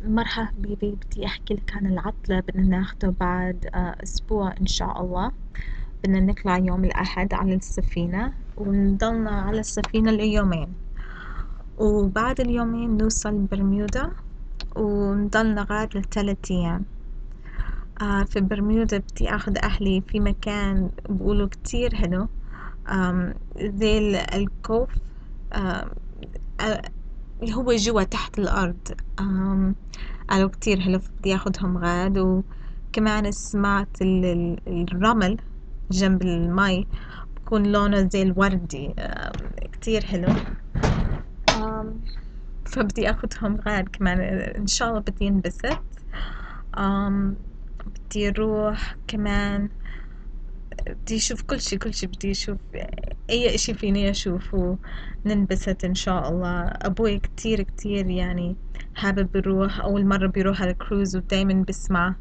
مرحبا حبيبي، بدي أحكي لك عن العطلة بدنا ناخده بعد أسبوع إن شاء الله. بدنا نطلع يوم الأحد على السفينة ونضلنا على السفينة ليومين، وبعد اليومين نوصل برميودا ونضلنا غاد ل3 أيام. في برميودا بدي أخذ أهلي في مكان بقولوا كتير حلو، زي الكوف. آم، آه، هو جوا تحت الأرض. قالوا كتير حلو، بدي أخدهم غاد. وكمان سمعت الرمل جنب المي بكون لونه زي الوردي، كتير حلو. آم، فبدي أخدهم غاد كمان، إن شاء الله بدي انبسط. آم، بدي أروح كمان، بدي أشوف كل شي بدي أشوف أي إشي فيني أشوفه، ننبسط إن شاء الله. أبوي كتير كتير يعني حابب يروح، أول مرة بيروح على الكروز ودايما بسمع،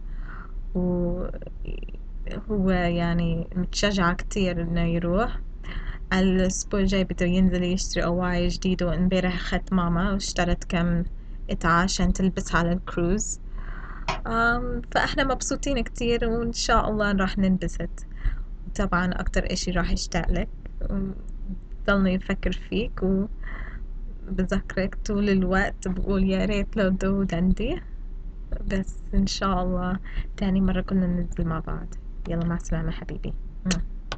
وهو يعني متشجع كتير إنه يروح. الأسبوع الجاي بده ينزل يشتري أواعي جديدة، وإمبارح أخدت ماما واشترت كم قطعة عشان تلبس على الكروز. فإحنا مبسوطين كتير، وإن شاء الله راح ننبسط. طبعا أكتر إشي راح أشتاق لك، ضلني يفكر فيك وبذكرك طول الوقت، بقول يا ريت لو داود عندي. بس إن شاء الله تاني مرة كنا ننزل مع بعض. يلا مع السلامة حبيبي.